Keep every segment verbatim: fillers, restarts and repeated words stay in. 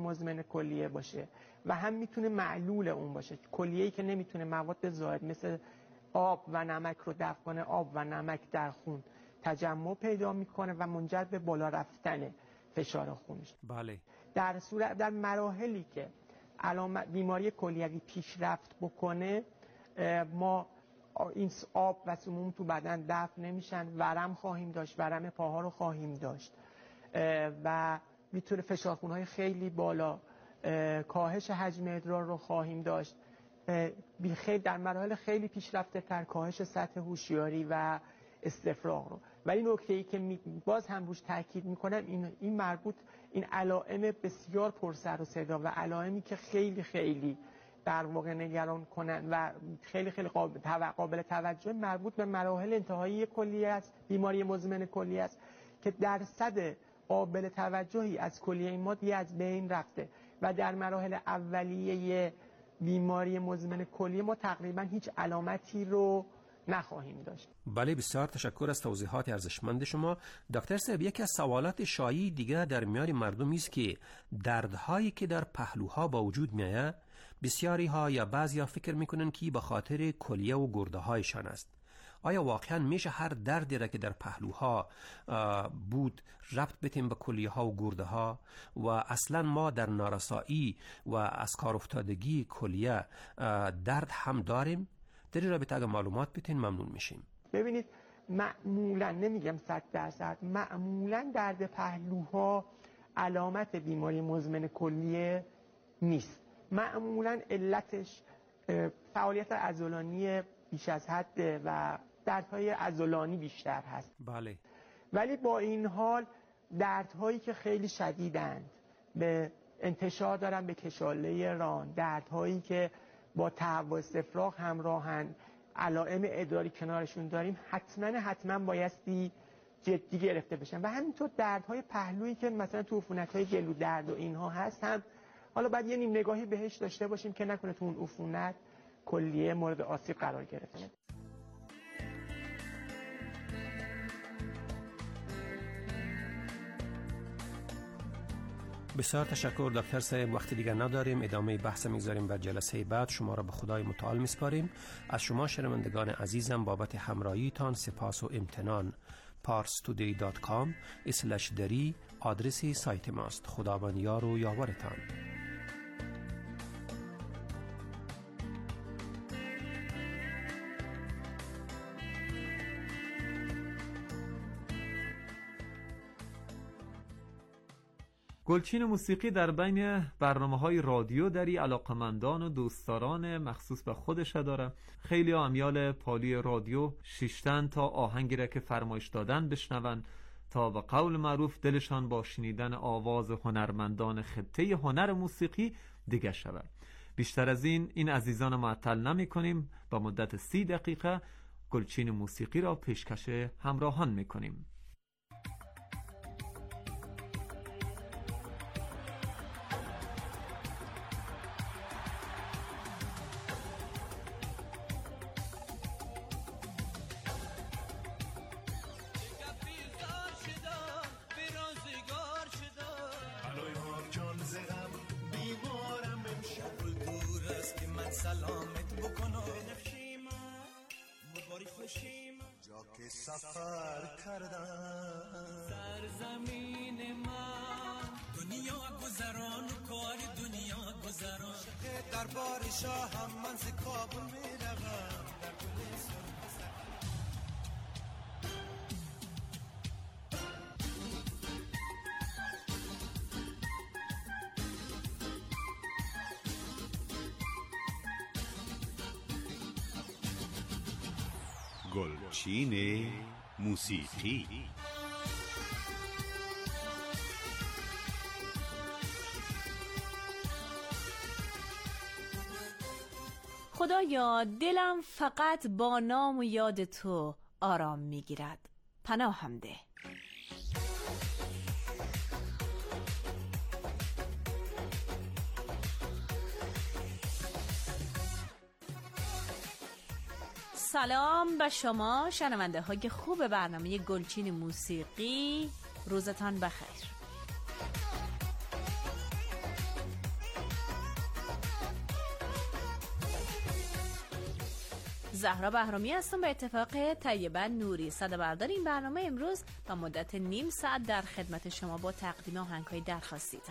مزمن کلیه باشه و هم میتونه معلول اون باشه. کلیه‌ای که نمیتونه مواد زائد مثل آب و نمک رو دفع کنه، آب و نمک در خون تجمع پیدا میکنه و منجر به بالا رفتن فشار خون میشه. بله. در صورت در مراحلی که علامت بیماری کلیوی پیشرفت بکنه، ما این آب و سموم تو بدن دفع نمیشن، ورم خواهیم داشت، ورم پاها رو خواهیم داشت و میتونه فشار خونهای خیلی بالا، کاهش حجم ادرار رو خواهیم داشت، خیلی در مراحل خیلی پیشرفته تر کاهش سطح هوشیاری و استفراغ رو. ولی نکته‌ای که باز هم روش تاکید میکنم این این مربوط این علائم بسیار پرسر و صدا و علائمی که خیلی خیلی در واقع نگران کنن و خیلی خیلی قابل, قابل توجه مربوط به مراحل انتهایی کلیه است، بیماری مزمن کلیه است که درصد قابل توجهی از کلیه ما دیگه از بین رفته و در مراحل اولیه بیماری مزمن کلیه ما تقریبا هیچ علامتی رو نخواهیم داشت. بله، بسیار تشکر از توضیحات ارزشمند شما. دکتر صاحب، یکی از سوالات شایع دیگه در میان مردم است که دردهایی که در پهلوها با وجود میاد، بسیاری ها یا بعضی ها فکر میکنن که به خاطر کلیه و گرده هایشان است. آیا واقعا میشه هر دردی را که در پهلوها بود ربط بدیم به کلیه ها و گرده ها و اصلا ما در نارسایی و از کار افتادگی کلیه درد هم داریم؟ در این رابطه اگه معلومات بتین ممنون میشیم. ببینید، معمولا نمیگم صد درصد، معمولا درد پهلوها علامت بیماری مزمن کلیه نیست. معمولا علتش فعالیت عضلانی بیش از حد و دردهای عضلانی بیشتر هست. بله. ولی با این حال دردهایی که خیلی شدیدند، به انتشار دارن به کشاله ران، دردهایی که با تهوع استفراغ همراهن، علائم ادراری کنارشون داریم، حتما حتما بایستی جدی گرفته بشن. و همینطور دردهای پهلویی که مثلا تو عفونت‌های گلو درد و اینها هست هم حالا باید یه نیم نگاهی بهش داشته باشیم که نکنه تو اون عفونت کلیه مورد آسیب قرار گرفته. بسیار تشکر دکتر صاحب. وقتی دیگر نداریم، ادامه بحث میگذاریم بر جلسه بعد. شما را به خدای متعال میسپاریم. از شما شنوندگان عزیزم بابت همراهیتان سپاس و امتنان. پارس تودی دات کام اسلش دری آدرسی سایت ماست. خداوند یار و یاورتان. گلچین موسیقی در بین برنامه‌های رادیو دری علاقمندان و دوستداران مخصوص به خودش داره. خیلی امیال پالی رادیو شیشتن تا آهنگی را که فرمایش دادن بشنون تا به قول معروف دلشان با شنیدن آواز هنرمندان خطه هنر موسیقی دیگه شود. بیشتر از این این عزیزان معطل نمی کنیم. با مدت سی دقیقه گلچین موسیقی را پیشکش همراهان می کنیم. سلامت بکنم بنفشیم مباری خوشیم جا که سفر کردم سرزمین من دنیا گذران و کار دنیا گذران شقه دربار شاه هم من ز کابل میروم در گلستان گلچین موسیقی. خدایا دلم فقط با نام و یاد تو آرام میگیرد، پناهم ده. سلام به شما شنونده های خوب برنامه گلچین موسیقی. روزتان بخیر. زهرا بهرامی هستم به اتفاق طیبه نوری. صدابردار این برنامه امروز با مدت نیم ساعت در خدمت شما با تقدیم آهنگ‌های درخواستیتان.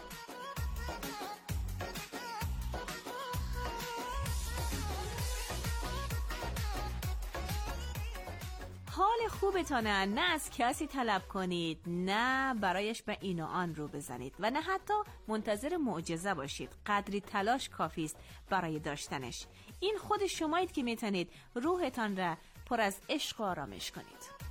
حال خوبتانه، نه از کسی طلب کنید، نه برایش به این و آن رو بزنید و نه حتی منتظر معجزه باشید. قدری تلاش کافی است برای داشتنش. این خود شمایید که میتونید روحتان را پر از عشق و آرامش کنید.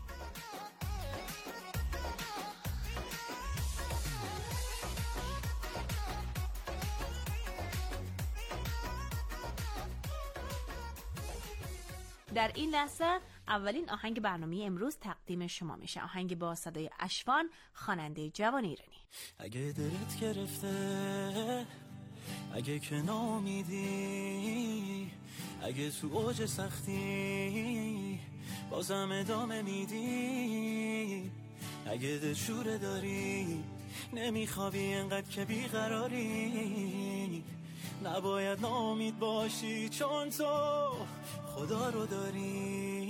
در این لحظه اولین آهنگ برنامه امروز تقدیم شما میشه. آهنگ با صدای اشوان، خواننده جوان ایرانی. اگه دلت گرفته، اگه که نامیدی، اگه تو اوج سختی بازم ادامه میدی، اگه دلشوره داری نمیخوابی انقدر که بیقراری، نباید ناامید باشی چون تو خدا رو داری.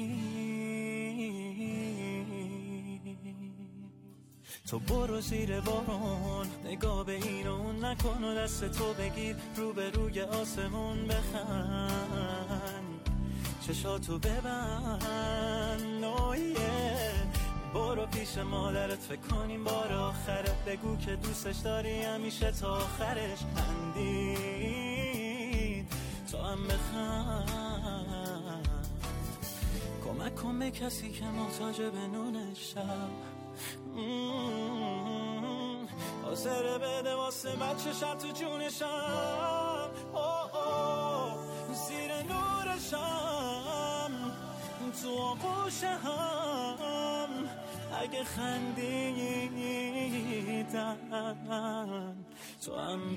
تو برو زیر بارون، نگاه به این و اون نکن و دست تو بگیر رو به روی آسمون بخند، چشاتو ببند نویه. برو پیش مادرت فکر کنیم بار آخره، بگو که دوستش داری همیشه تا آخرش. خندید تو هم بخند، کمک کن به کسی که محتاج به نون شب، حاضر بده واسه بچه شب تو جونشم، زیر نورشم تو آغوشم. اگه خندیدن تو هم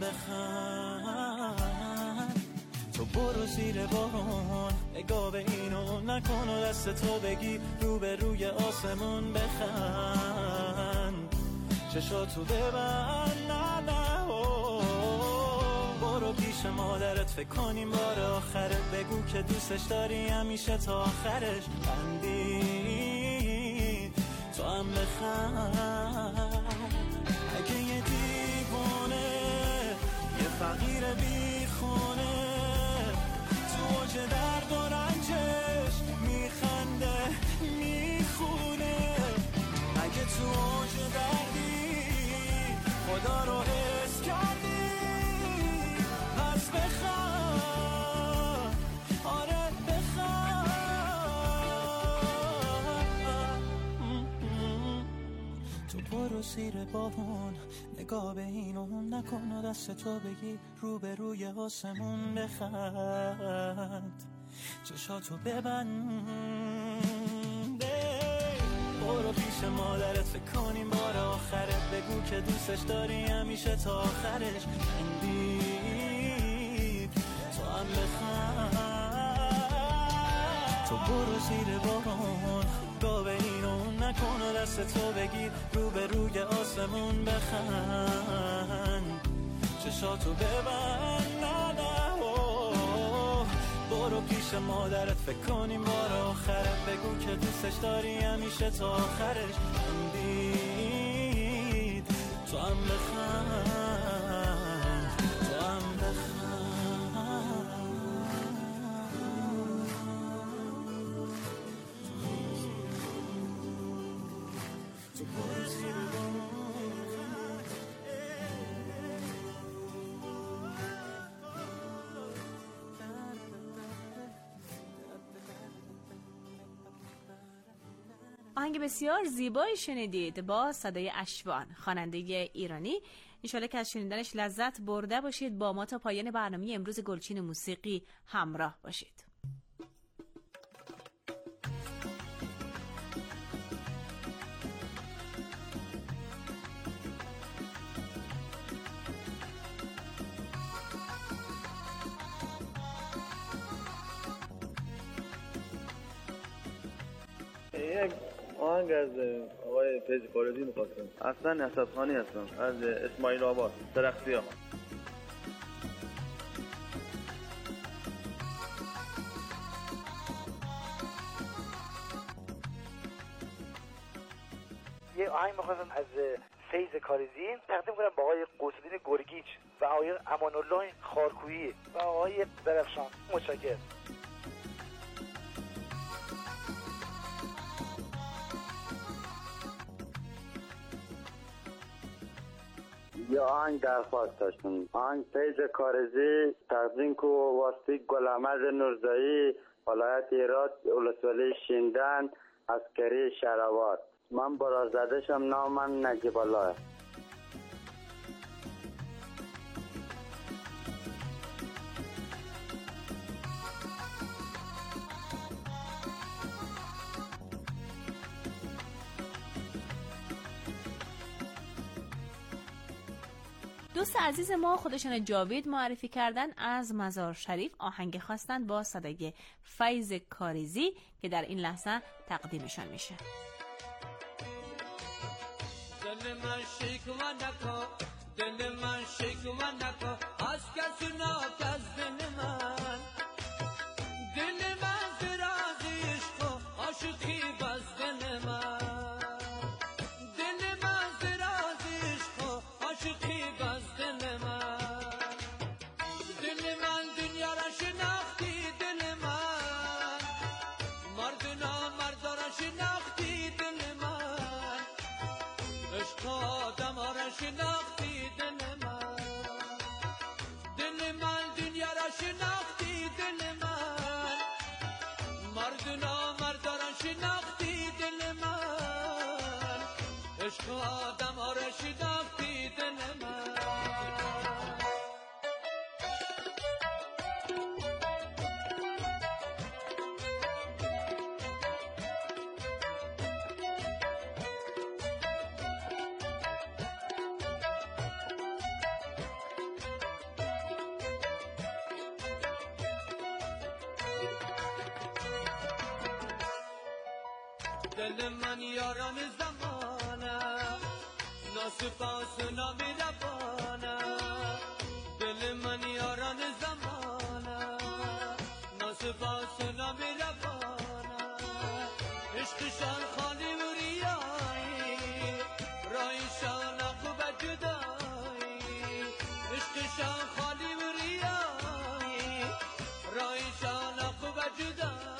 بخند، تو برو زیر بارون، نگاه به این و نکن و دست تو بگی رو به روی آسمون بخند، چشاتو ببند نه نه. برو پیش مادرت فکر کنیم بار آخره، بگو که دوستش داری همیشه تا آخرش. خندید تو هم بخند، اگه یه دیوانه یه فقیر بیخونه تو اوج درد و رنجش میخنده میخونه، اگه تو اوج دردی خدا رو حس کردی پس بخند، آره بخند. تو برو زیر بارون، نگاه به این و اون نکن و دست تو بگی رو به روی آسمون بخند، چشاتو ببند. برو پیش مادرت فکر کنیم بار آخره، بگو که دوستش داری همیشه تا آخرش. خندید تو هم بخند، تو برو زیر بارون، نگاه به این و اون نکن و دست تو بگیر رو به روی آسمون بخند، چشاتو ببند نه نه. برو پیش مادرت فکر کنیم بار آخره، بگو که دوستش داری همیشه تا آخرش. خندید تو هم بخند، تو هم بخند. تو برو زیر آهنگ بسیار زیبایی شنیدید با صدای اشوان، خواننده ایرانی. انشالله که از شنیدنش لذت برده باشید. با ما تا پایان برنامه امروز گلچین موسیقی همراه باشید. یک آهنگ از آقای فیض فارزی می‌خواستم. اصلا اسدخانی هستم از اسماعیل آباد درختی‌ها. آهنگ می‌خواستم از فیض کاریزی تقدیم کنم با آقای قوس‌الدین گرگیچ و آقای امان الله خارکویی و آقای درخشان. متشکرم. یا آهنگ درخواست داشتم. آهنگ فیض کارزی تقدیم کو واسطی گلامد نورزایی ولایت هرات ولسوالی شیندن عسکری شهروار. من برازدشم نام من نجیب الله. دوست عزیز ما خودشان جاوید معرفی کردن از مزار شریف آهنگ خواستن با صدای فیض کاریزی که در این لحظه تقدیمشان میشه. دل من شکوه نکن، دل من شکوه نکن از کسی ناک از دل من، دل من فراز عشق و عاشقی بس دل من، دل من فراز عشق و عاشقی بس دل من، دل من دنیا را شناختی دل من، مردنا مردا را شناختی دل من، عشق آدم را شناختی دل من، دل من دنیا را شناختی دل من، مردنا مردا را شناختی دل من، عشق آدم را شناختی دل من. دل من یاران زمانه ناسپاس و نامیربانه، دل من یاران زمانه ناسپاس و نامیربانه، عشقشان خالی و ریایی رایشان عقب جدایی، عشقشان خالی و ریایی رایشان عقب جدایی،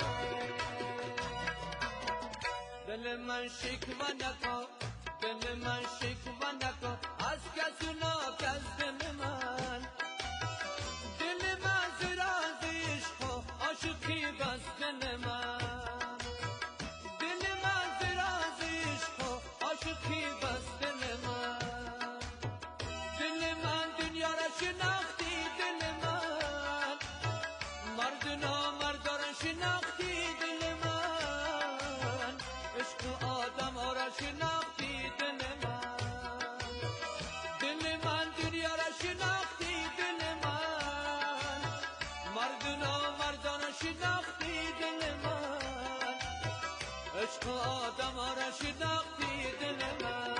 دل من شکوه نکن، دل من شکوه نکن از کسی ناک از دل من، دل من فراز عشق و عاشقی بس دل من، دل من فراز عشق و عاشقی بس دل من، دل من دنیا را شناختی دل من، مردنا مردا را شناختی دل من، عشق آدم را شناختی دل من، دل من دنیا را شناختی دل من، مردنا مردا را شناختی دل من، عشق آدم را شناختی دل من.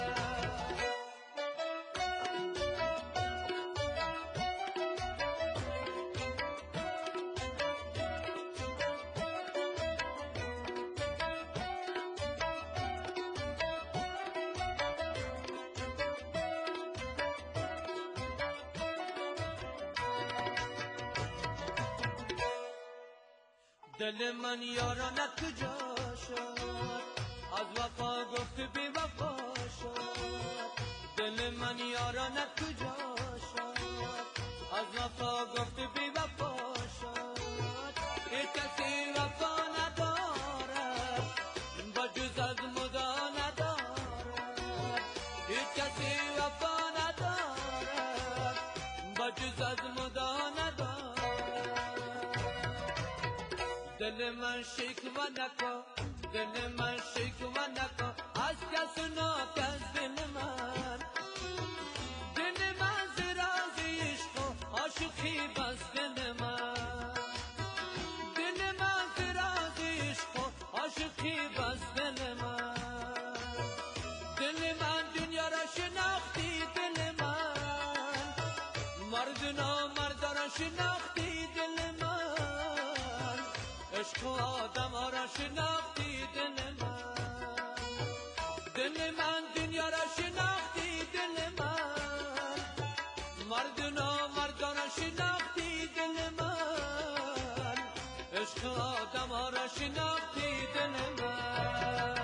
دل من یارانه کجا شد از وفا گفت بی وفا شد، دل من یارانه کجا شد از وفا گفت بی وفا شد، هیچ کسی وفا ندارد با جز از مدا ندارد، هیچ کسی وفا ندارد با جز از مدا ندارد، دل من شکوه نکن، دل من شکوه نکن از کس ناک از دل من، دل من فراز عشق و عاشقی بس دل من، دل من فراز عشق و عاشقی بس دل من، دل من دنیا را شناختی دل من، مردنا مردا را شناختی دل من، عشق آدم را شناختی دل من، دل دل من دنیا را شناختی دل من مردنا مردانا شناختی دل من عشق آدم ها را شناختی دل من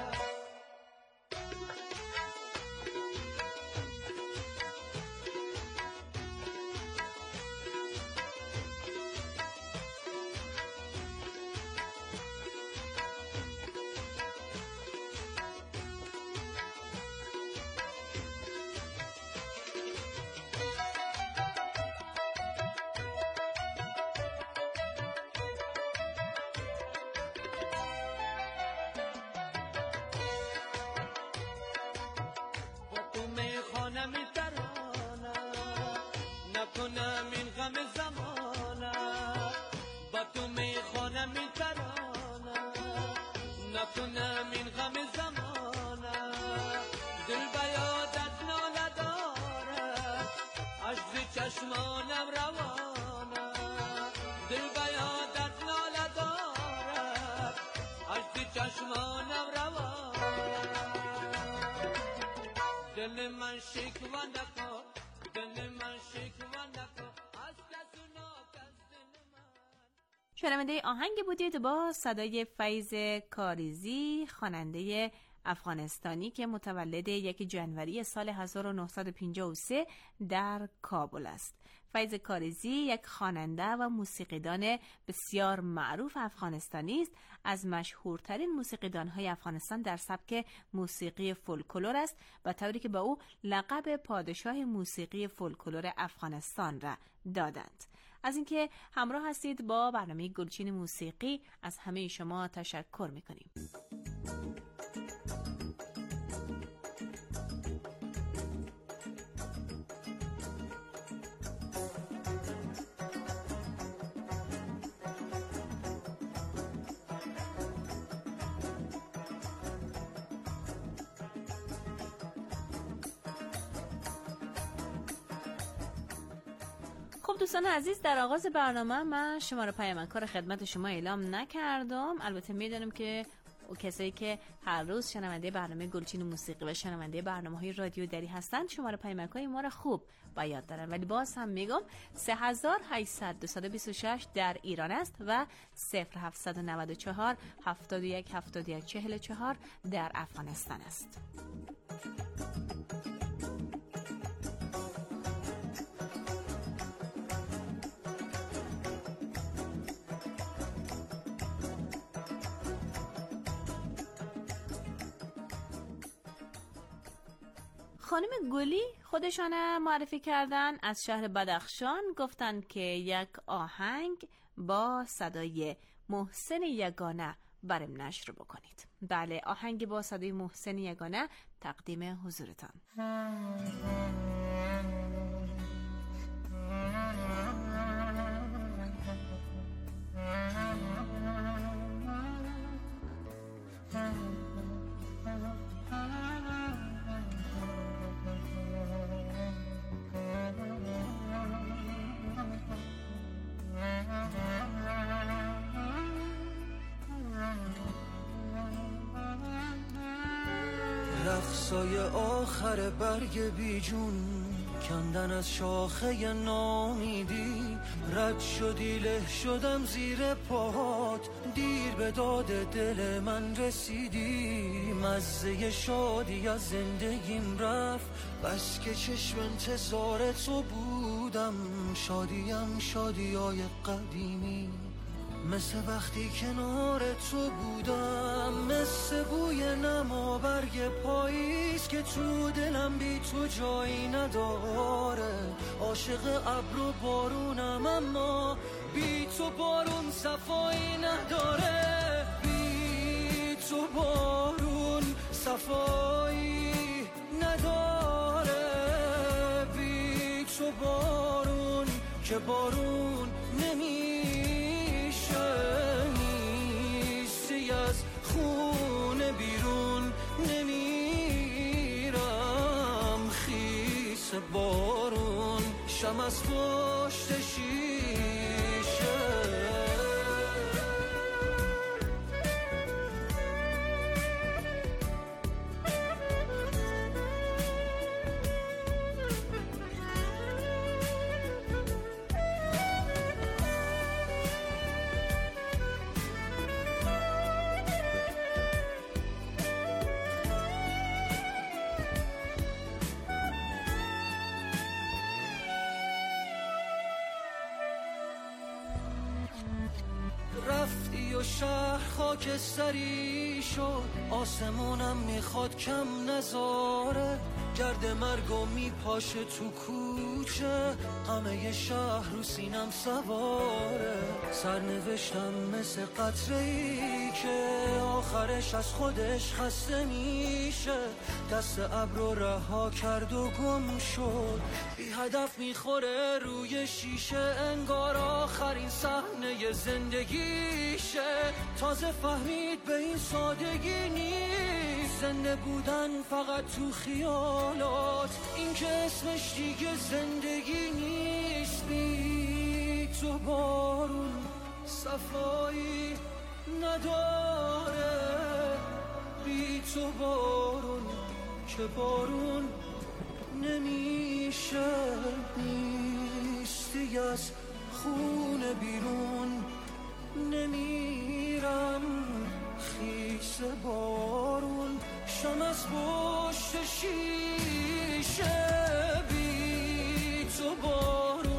نکنم این غم زمانه با تو میخوانم این ترانه نکنم این غم زمانه دل بیادت ناله دارد عجز چشمانم روانه دل بیادت ناله دارد عجز چشمانم روانه دل من شکوه نکن شنونده آهنگ بودید با صدای فیض کاریزی، خواننده افغانستانی که متولد یک جنوری سال هزار و نهصد و پنجاه و سه در کابل است. فیض کاریزی یک خواننده و موسیقیدان بسیار معروف افغانستانی است. از مشهورترین موسیقیدان‌های افغانستان در سبک موسیقی فولکلور است و طوری که به او لقب پادشاه موسیقی فولکلور افغانستان را دادند. از اینکه همراه هستید با برنامه گلچین موسیقی از همه شما تشکر می‌کنیم. خب دوستان عزیز، در آغاز برنامه من شماره پیامکار خدمت شما اعلام نکردم. البته میدونم که کسایی که هر روز شنونده برنامه گلچین موسیقی و شنونده برنامه‌های رادیو دری هستند شماره پیامک‌های ما را خوب با یاد دارن، ولی باز هم میگم سه هزار و هشتصد دویست و بیست و شش در ایران است و صفر هفتصد و نود و چهار هفتاد و یک هفتاد و یک چهل و چهار در افغانستان است. خانم گلی خودشان معرفی کردن، از شهر بدخشان، گفتن که یک آهنگ با صدای محسن یگانه برام نشر بکنید. بله، آهنگ با صدای محسن یگانه تقدیم حضورتان. رقصای آخر برگ بیجون کندن از شاخه نامیدی، رد شدی له شدم زیر پاهات، دیر به داد دل من رسیدی، مزه شادی از زندگیم رفت، بس که چشم انتظار تو بودم، شادیم شادیای قدیمی، مثل وقتی کنار تو بودم، مثل بوی نما برگ پاییز که تو دلم بی تو جایی نداره، عاشق ابر و بارونم اما بی تو بارون صفایی نداره، بی تو بارون صفایی نداره، بی تو بارون که بارون نمی نیستی، از خونه بیرون نمیرم، خیس بارون شم از پشت شیشه. رفتی و شهر خاکستری شد، آسمونم میخواد کم نذاره، گرد مرگو میپاشه تو کوچه، همه شهر رو سینم سواره، سرنوشتم مثل قطره‌ای که آخرش از خودش خسته میشه، دست ابر رو رها کرد و گم شد، بی هدف میخوره روی شیشه، انگار آخرین صحنه زندگیشه، تازه فهمید به این سادگی نیست زنده بودن فقط تو خیالات، این که اسمش دیگه زندگی نیست. بی تو بارون صفایی نداره، بی تو بارون که بارون نمیشه، نیستی از خونه بیرون نمیرم، خیس بارون شم از پشت شیشه، بی تو بارون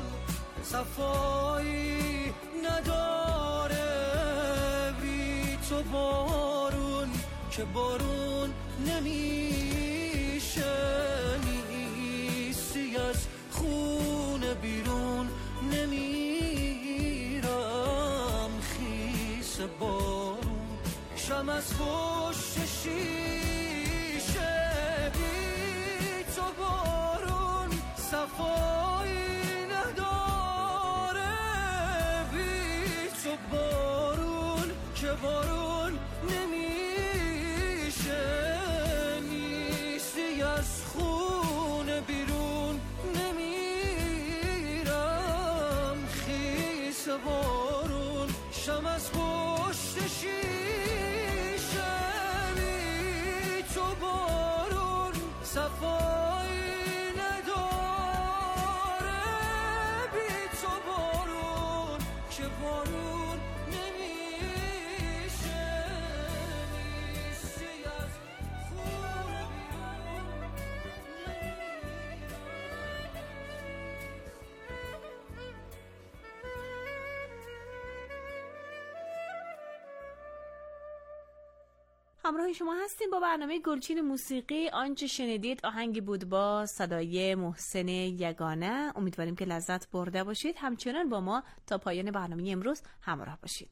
صفایی نداره، بی تو بارون که بارون نمیشه، نیستی از خونه بیرون نمیرم، خیس بارون شم از پشت شیشه، بی تو بارون صفایی نداره، بی تو بارون که بارون نمیشه، نیستی از خونه بیرون نمیرم، خیس بارون شم از پشت شیشه، بی تو بارون صفایی نداره، بی تو بارون که بارون نمیشه، نیستی از خونه بیرون همراه شما هستیم با برنامه گلچین موسیقی. آنچه شنیدید آهنگی بود با صدای محسن یگانه. امیدواریم که لذت برده باشید. همچنان با ما تا پایان برنامه امروز همراه باشید.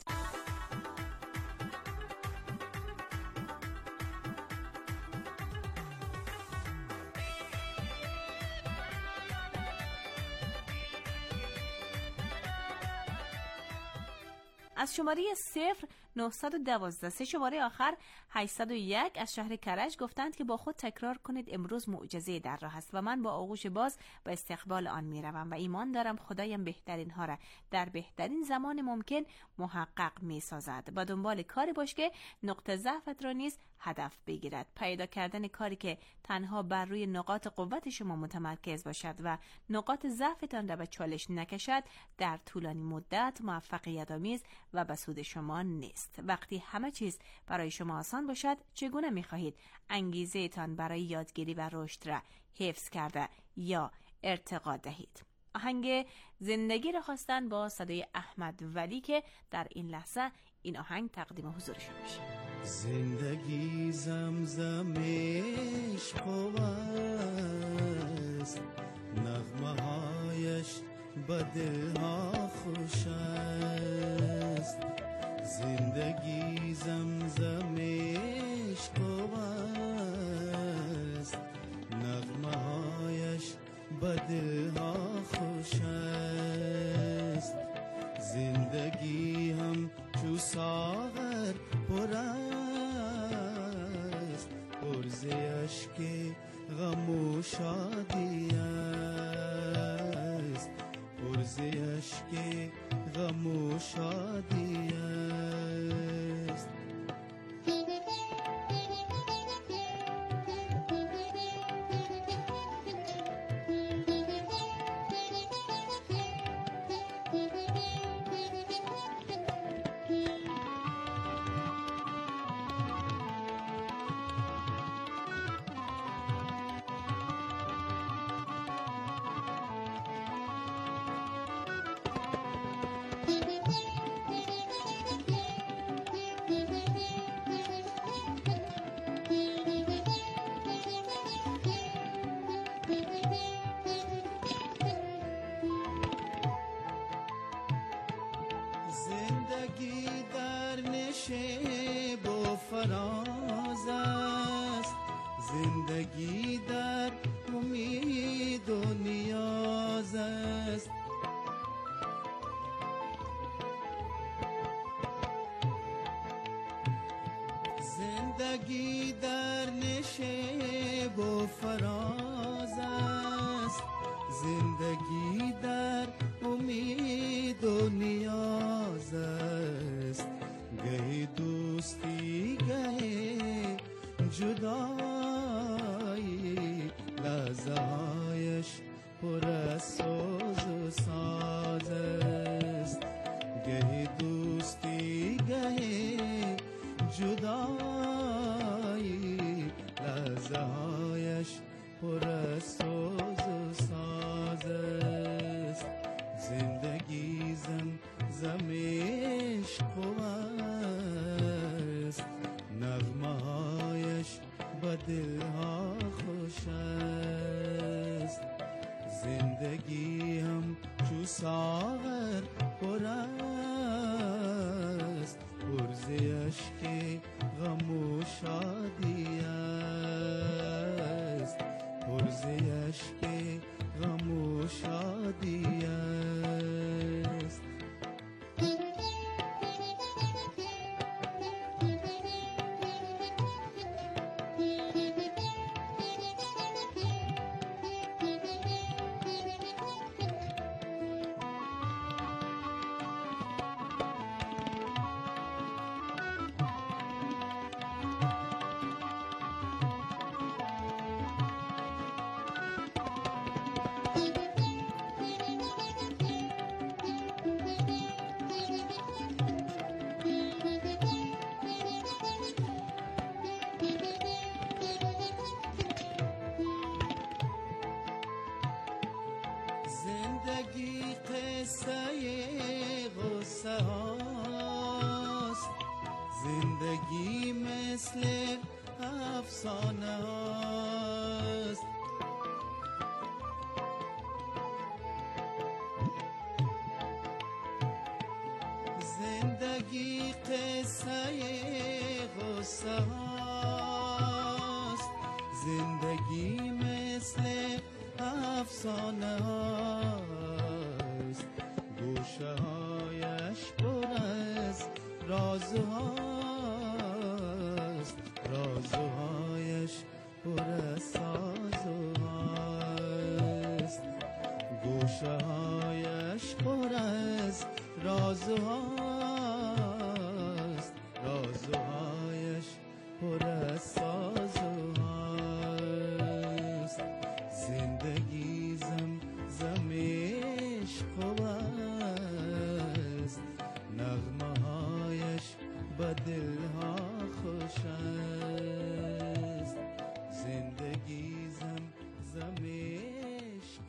از شماره صفر نهصد و دوازده سه شماره آخر هشتصد و یک از شهر کرج گفتند که با خود تکرار کنید امروز معجزه در راه است و من با آغوش باز به استقبال آن میروم و ایمان دارم خدایم بهترین ها را در بهترین زمان ممکن محقق میسازد. با دنبال کاری باش که نقطه ضعفت را نیز هدف بگیرد. پیدا کردن کاری که تنها بر روی نقاط قوت شما متمرکز باشد و نقاط ضعفتان را به چالش نکشد در طولانی مدت موفقیت آمیز و به سود شما نیست. وقتی همه چیز برای شما آسان باشد چگونه می‌خواهید انگیزه تان برای یادگیری و رشد را حفظ کرده یا ارتقا دهید؟ آهنگ زندگی را خواستن با صدای احمد ولی که در این لحظه این آهنگ تقدیم حضورشون میشه. زندگی زمزمش خوست، نغمه هایش به دلها خوش است. زندگی زمزمش خوست، نغمه هایش به دلها خوش است. زندگی هم چو ساغر پر است، پر ز اشک غم و شادی است، پر ز اشک غم و شادی است. نشیب و فراز است، زندگی در امید و نیاز است. زندگی در نشیب و فراز است، زندگی در امید و نیاز است. گه دوستی گه جدایی، لحظه هایش پر از سوز و ساز است. گه دوستی گه جدایی، لحظه هایش پر از سوز و ساز است. زندگی زم زم عشق است، نغمه هایش به دلها خوش است. زندگی هم چو ساغر پر است، پرزیش که غم و شادی است. پرزیش که غم و شادی است. زندگی قصه غصه هاست، زندگی مثل افسانه هاست. زندگی قصه غصه هاست، زندگی مثل افسانه هاست. گوشه هایش پر از رازهاست، رازهایش پر از سازهاست. گوشه هایش پر از رازهاست، رازهایش پر از سازهاست. زندگی زم زم عشق است، نغمه هایش به دلها خوش است. زندگی زم زم عشق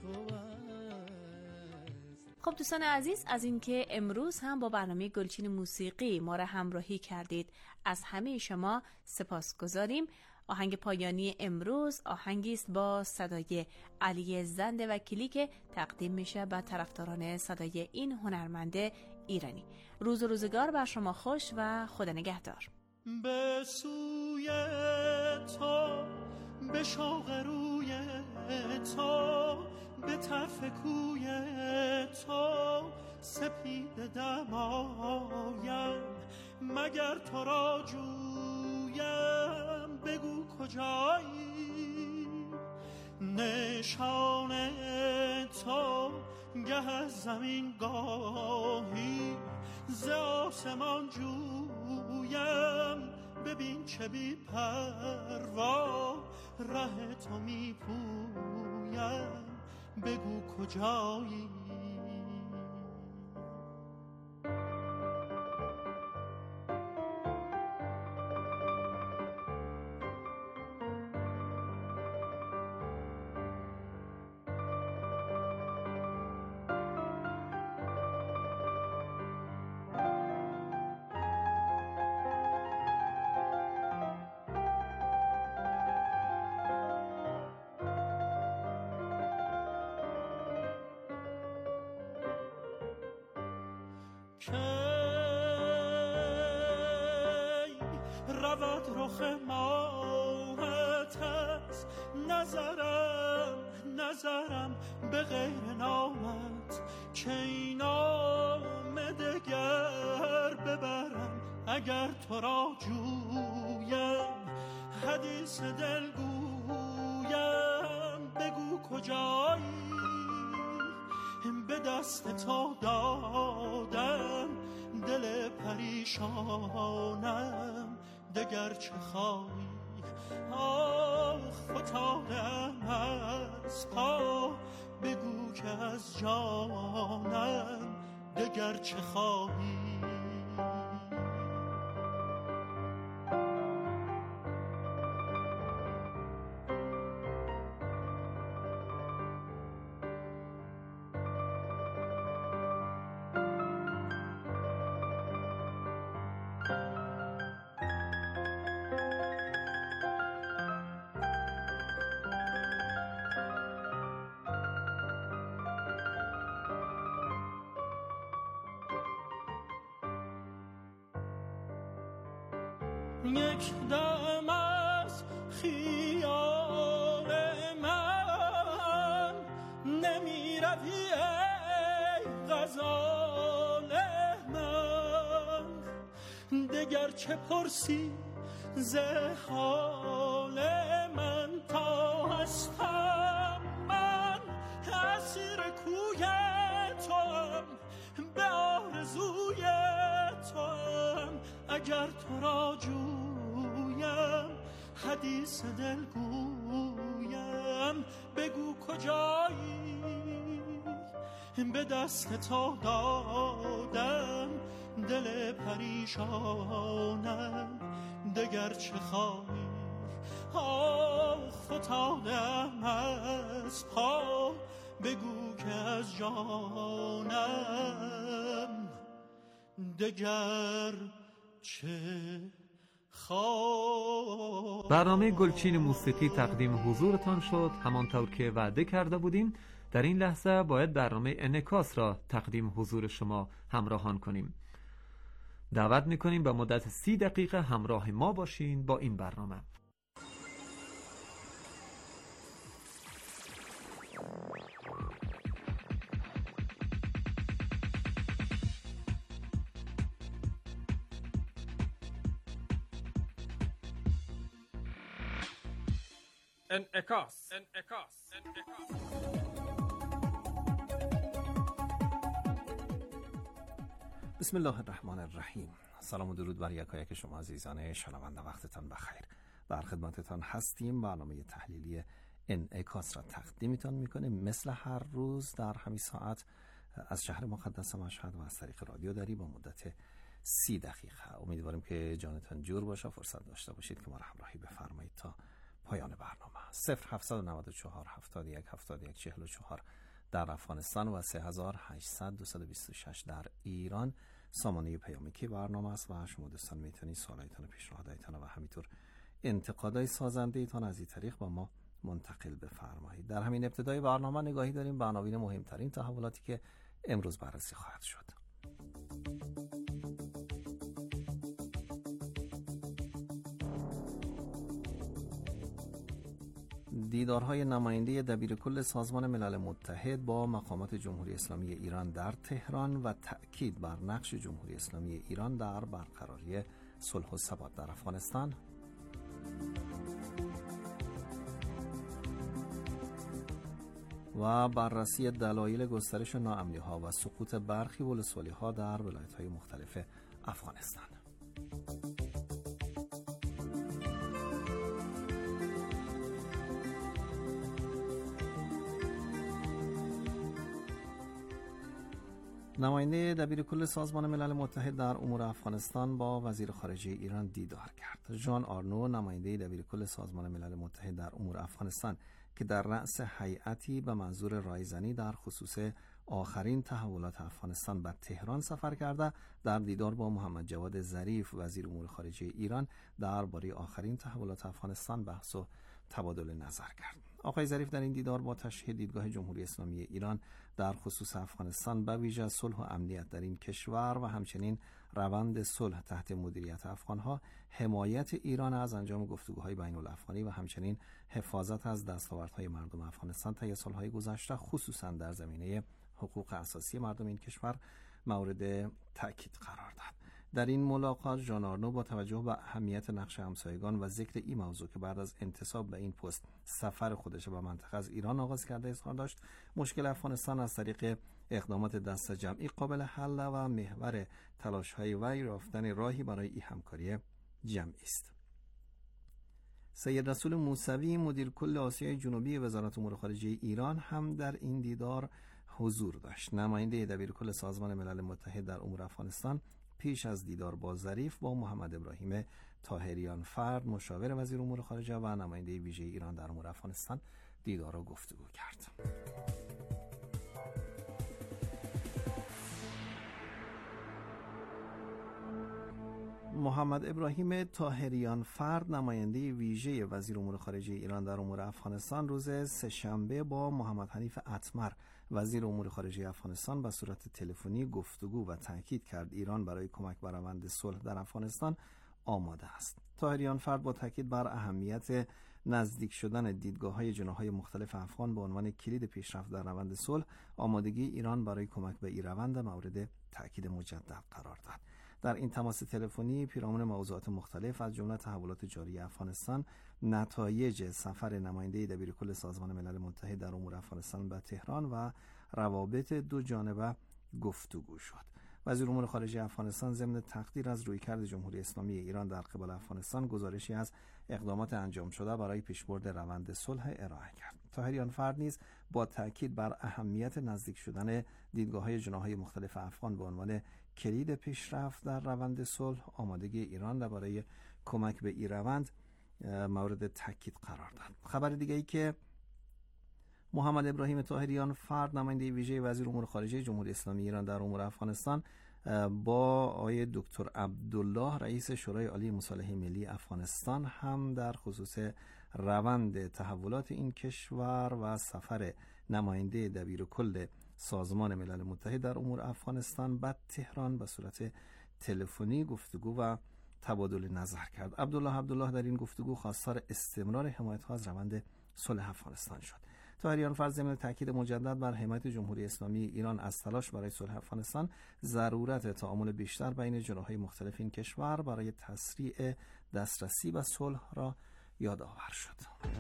است. خب دوستان عزیز، از اینکه امروز هم با برنامه گلچین موسیقی ما را همراهی کردید از همه شما سپاسگزاریم. آهنگ پایانی امروز آهنگی است با صدای علی زند وکیلی که تقدیم میشه به طرفداران صدای این هنرمند ایرانی. روز و روزگار بر شما خوش و خدا نگهدار. به سوی تو، به شوق روی تو، به طرف کوی تو، سپید دمایم مگر تو را جویم، بگو کجایی. نشان تو گه از زمین گاهی ز آسمان جویم، ببین چه بی پروا ره تو می پویم، بگو کجایی. شود رخ ماهت از نظرم نظرم به غیر نامت که این نام دگر ببرم اگر تو را جویم حدیث دل گویم بگو کجایی به دست تو دادم دل پریشانم دگر چه خواهی آه فتادم از پا بگو که از جانم دگر چه خواهی یک دم از خیال من نمی روی ای غزال من دگر چه پرسی ز حال من تا هستم من اسیر کوی توام به آرزوی توام اگر تو را جویم حدیث دل گویم بگو کجایی به دست تو دادم دل پریشانم دگر چه خواهی آه فتادم از پا بگو که از جانم دگر چه خواهی. برنامه گلچین موسیقی تقدیم حضورتان شد. همانطور که وعده کرده بودیم در این لحظه باید برنامه انعکاس را تقدیم حضور شما همراهان کنیم. دعوت میکنیم به مدت سی دقیقه همراه ما باشین با این برنامه. انعکاس. انعکاس. بسم الله الرحمن الرحیم. سلام و درود بر یکایک شما عزیزان شنونده، وقتتان بخیر. در خدمتتان هستیم. برنامه تحلیلی انعکاس را تقدیمتان میکنیم مثل هر روز در همین ساعت از شهر مقدس مشهد و از طریق رادیو دری با مدت سی دقیقه. امیدواریم که جانتان جور باشه، فرصت داشته باشید که ما را همراهی بفرمایید تا پایان برنامه. صفر هفتصد و نود و چهار هفتاد و یک هفتاد و یک چهل و چهار در افغانستان و سه هزار و هشتصد دویست و بیست و شش در ایران سامانه پیامکی برنامه است و شما دوستان میتونید سوالایتان، پیشنهاداتتان و همینطور انتقادهای سازنده ایتان از این طریق با ما منتقل بفرمایید. در همین ابتدای برنامه نگاهی داریم به عناوین مهمترین تحولاتی که امروز بررسی خواهد شد. دیدارهای نماینده دبیرکل سازمان ملل متحد با مقامات جمهوری اسلامی ایران در تهران و تأکید بر نقش جمهوری اسلامی ایران در برقراری صلح و ثبات در افغانستان. و بررسی دلایل گسترش ناامنی‌ها و سقوط برخی ولسوالی‌ها در ولایت‌های مختلف افغانستان. نماینده دبیرکل سازمان ملل متحد در امور افغانستان با وزیر خارجه ایران دیدار کرد. ژان آرنو، نماینده دبیرکل سازمان ملل متحد در امور افغانستان که در رأس هیئتی به منظور رایزنی در خصوص آخرین تحولات افغانستان به تهران سفر کرده، در دیدار با محمد جواد ظریف وزیر امور خارجه ایران درباره آخرین تحولات افغانستان بحث و تبادل نظر کرد. آقای ظریف در این دیدار با تشریح دیدگاه جمهوری اسلامی ایران در خصوص افغانستان به ویژه صلح و امنیت در این کشور و همچنین روند صلح تحت مدیریت افغانها، حمایت ایران از انجام گفتگوهای بین الافغانی و همچنین حفاظت از دستاوردهای مردم افغانستان طی سالهای گذشته، خصوصا در زمینه حقوق اساسی مردم این کشور مورد تأکید قرار داد. در این ملاقات ژان آرنو با توجه به اهمیت نقش همسایگان و ذکر این موضوع که بعد از انتصاب به این پست سفر خودش به منطقه از ایران آغاز کرده اظهار داشت مشکل افغانستان از طریق اقدامات دست جمعی قابل حل و محور تلاش‌های وی رفتن راهی برای این همکاری جمعی است. سید رسول موسوی مدیر کل آسیای جنوبی وزارت امور خارجه ایران هم در این دیدار حضور داشت. نماینده دبیرکل سازمان ملل متحد در امور افغانستان پیش از دیدار با ظریف با محمد ابراهیم طاهریان فرد مشاور وزیر امور خارجه و نماینده ویژه ایران در امور افغانستان دیدار و گفتگو کرد. محمد ابراهیم طاهریان فرد نماینده ویژه وزیر امور خارجه ایران در امور افغانستان روز سه‌شنبه با محمد حنیف اتمر وزیر امور خارجه افغانستان به صورت تلفنی گفتگو و تاکید کرد ایران برای کمک به روند صلح در افغانستان آماده است. طاهریان فرد با تاکید بر اهمیت نزدیک شدن دیدگاه‌های جناح‌های مختلف افغان به عنوان کلید پیشرفت در روند صلح، آمادگی ایران برای کمک به این روند مورد تاکید مجدد قرار داد. در این تماس تلفنی پیرامون موضوعات مختلف از جمله تحولات جاری افغانستان، نتایج سفر نماینده دبیرکل سازمان ملل متحد در امور افغانستان به تهران و روابط دو جانبه گفتگو شد. وزیر امور خارجه افغانستان ضمن تقدیر از رویکرد جمهوری اسلامی ایران در قبال افغانستان گزارشی از اقدامات انجام شده برای پیشبرد روند صلح ارائه کرد. طاهریان فرد نیز با تاکید بر اهمیت نزدیک شدن دیدگاه‌های جناح‌های مختلف افغان به عنوان کلید پیشرفت در روند صلح، آمادگی ایران را برای کمک به این روند مورد تاکید قرار داد. خبر دیگه‌ای که محمد ابراهیم طاهریان فرد نماینده ویژه وزیر امور خارجه جمهوری اسلامی ایران در امور افغانستان با آقای دکتر عبدالله رئیس شورای عالی مصالحه ملی افغانستان هم در خصوص روند تحولات این کشور و سفر نماینده دبیرکل سازمان ملل متحد در امور افغانستان به تهران به صورت تلفنی گفتگو و تبادل نظر کرد. عبدالله عبدالله در این گفتگو خواستار استمرار حمایت‌ها از روند صلح افغانستان شد. طاهریان فرد ضمن تاکید مجدد بر حمایت جمهوری اسلامی ایران از تلاش برای صلح افغانستان، ضرورت تعامل بیشتر بین جناح‌های مختلف این کشور برای تسریع دسترسی به صلح را یادآور شد.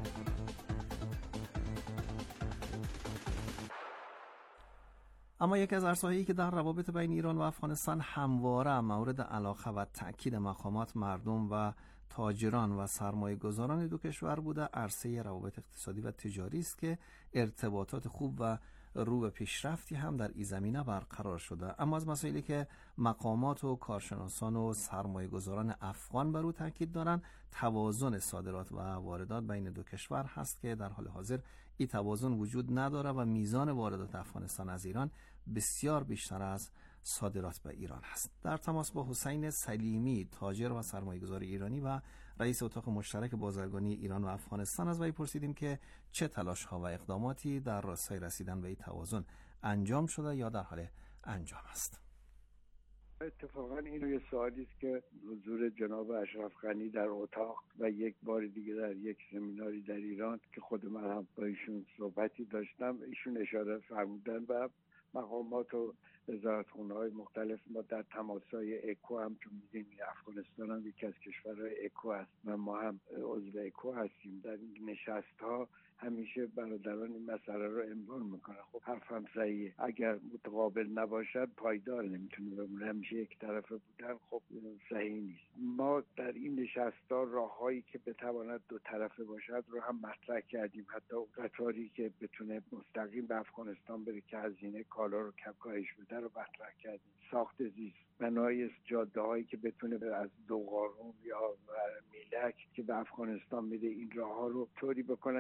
اما یکی از عرصه‌هایی که در روابط بین ایران و افغانستان همواره مورد علاقه و تأکید مقامات، مردم و تاجران و سرمایه‌گذاران دو کشور بوده، عرصه روابط اقتصادی و تجاری است که ارتباطات خوب و رو به پیشرفتی هم در این زمینه برقرار شده. اما از مسائلی که مقامات و کارشناسان و سرمایه‌گذاران افغان بر او تاکید دارند، توازن صادرات و واردات بین دو کشور هست که در حال حاضر این توازن وجود نداره و میزان واردات افغانستان از ایران بسیار بیشتر از صادرات به ایران هست. در تماس با حسین سلیمی، تاجر و سرمایه‌گذار ایرانی و رئیس اتاق مشترک بازرگانی ایران و افغانستان، از وی پرسیدیم که چه تلاش‌ها و اقداماتی در راستای رسیدن به این توازن انجام شده یا در حال انجام است. اتفاقا این یه سوالی است که حضور جناب اشرف غنی در اتاق و یک بار دیگه در یک سمیناری در ایران که خود من هم با ایشون صحبتی داشتم، ایشون اشاره فرمودن و مقامات و وزارتخونه‌های مختلف ما در تماس‌های اکو هم چون می‌دونید افغانستان هم یکی از کشورهای اکو است و ما هم عضو اکو هستیم. در این نشست‌ها همیشه برادران این مسئله رو عنوان میکنن. خب حرف هم صحیحه، اگر متقابل نباشد پایدار نمیتونه بمونه، همیشه یک طرفه بودن خب صحیح نیست. ما در این نشست‌ها راههایی که بتواند دو طرفه باشد رو هم مطرح کردیم، حتی قطاری که بتونه مستقیم به افغانستان بره که هزینه کالا رو کاهش بده رو مطرح کردیم. ساخت زیست، بنای جاده هایی که بتونه از دوغارون یا میلک که به افغانستان میده این راه ها رو طوری بکنن که رفت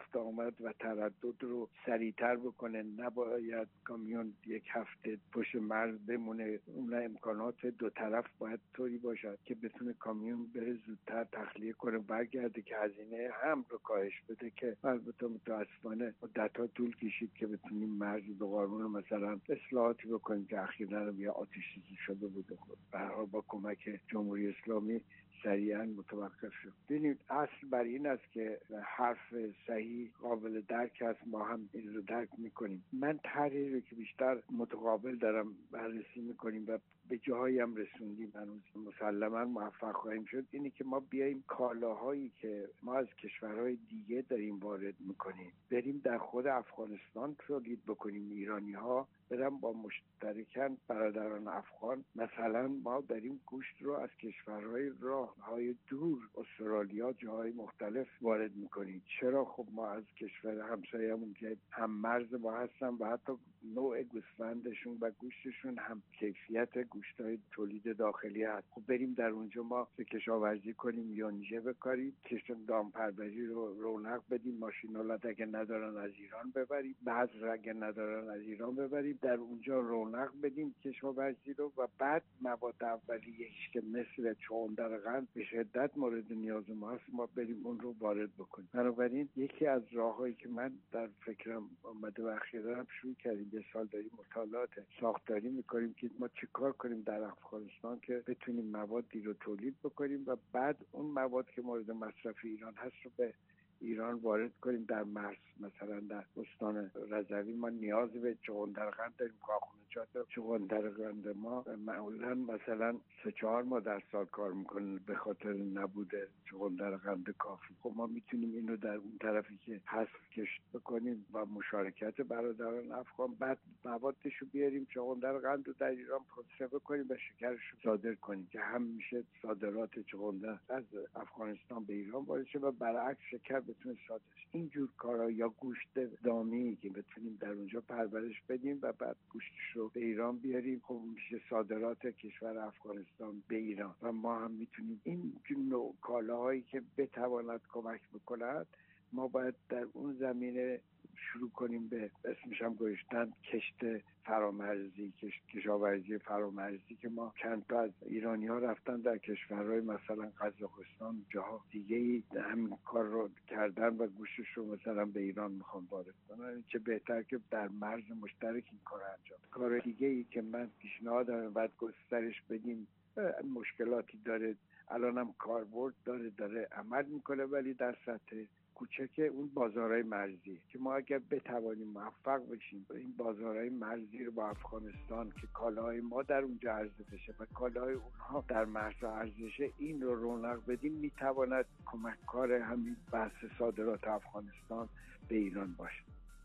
رفت آمد و تردد رو سریعتر بکنه. نباید کامیون یک هفته پشت مرز بمونه. اون امکانات دو طرف باید طوری باشد که بتونه کامیون بره زودتر تخلیه کنه برگرده، که هزینه هم رو کاهش بده، که البته متاسفانه مدت‌ها طول کشید که بتونیم مرز به قانون مثلا اصلاحاتی بکنیم که اخیراً یه آتش سوزی شده بوده. خود به هر حال با کمک جمهوری اسلامی سریعا متوقف شد. ببینید اصل بر این است که حرف صحیح قابل درک است، ما هم این رو درک میکنیم. من طرحی رو که بیشتر متقابل دارم بررسی میکنیم و به جاهایی هم رسوندیم، هنوز مسلما موفق خواهیم شد، اینه که ما بیاییم کالاهایی که ما از کشورهای دیگه داریم وارد میکنیم بریم در خود افغانستان تولید بکنیم. ایرانی ها برن با مشترکاً برادران افغان، مثلا ما داریم گوشت رو از کشورهای راههای دور، استرالیا، جاهای مختلف وارد میکنیم. چرا؟ خب ما از کشور همسایه‌مون که هم مرز ما هستن و حتی نوع گوسفندشون و گوشتشون هم کیفیت گوشت‌های تولید داخلی هست. خب بریم در اونجا ما کشاورزی کنیم، یونجه بکاریم، کشت دامپروری رو رونق بدیم، ماشینالات اگه ندارن از ایران ببریم، بذر اگه ندارن از ایران ببریم، در اونجا رونق بدیم کشاورزی رو، و بعد مواد اولیه‌اش که مثل چغندر به شدت مورد نیاز ما هست ما بریم اون رو وارد بکنیم. بنابراین یکی از راههایی که من در فکرم آمده و اخیراً هم شروع کردیم، یه سال داریم مطالعات ساختاری میکنیم که ما چه کار کنیم در افغانستان که بتونیم موادی رو تولید بکنیم و بعد اون مواد که مورد مصرف ایران هست رو به ایران وارد کنیم. در مرز مثلا در استان رضوی ما نیاز به چغندرقند داریم، کارخانجات چغندرقند ما معمولا مثلا سه چهار ماه در سال کار میکنن به خاطر نبوده چغندرقند کافی. خب ما میتونیم اینو در اون طرفی که حذف کشت بکنیم و مشارکت برادران افغان، بعد موادش رو بیاریم چغندرقند رو در ایران پروسس بکنیم و شکرش رو صادر کنیم که هم میشه صادرات چغندر از افغانستان به ایران وارد شه و برعکس شکر بتونه صادر شه. اینجور کارا یا گوشت دامی که بتونیم در اونجا پرورش بدیم و بعد گوشتش رو به ایران بیاریم، خب میشه صادرات کشور افغانستان به ایران. و ما هم میتونیم این نوع کالاهایی که بتواند کمک بکند ما باید در اون زمینه شروع کنیم به اسمش هم گذاشتن کشت فرامرزی، کشت کشاورزی فرامرزی، که ما چند تا از ایرانی ها رفتن در کشورهای مثلا قزاقستان جاها دیگه ای همین کار رو کردن و گوشتش رو مثلا به ایران میخوان وارد کنن. چه بهتر که در مرز مشترک این کار انجام. کار دیگه ای که من پیشنهاد دارم بعد گسترش بدیم، مشکلاتی داره، الانم کاربرد داره داره عمل میکنه ولی در سطح کوچک اون بازارهای مرزی که ما اگر بتوانیم موفق بشیم این بازارهای مرزی رو با افغانستان که کالاهای ما در اونجا عرضه بشه و کالاهای اونها در مرز عرضه شه، این رو رونق بدیم، میتواند کمککار همین بحث صادرات افغانستان به ایران باشه.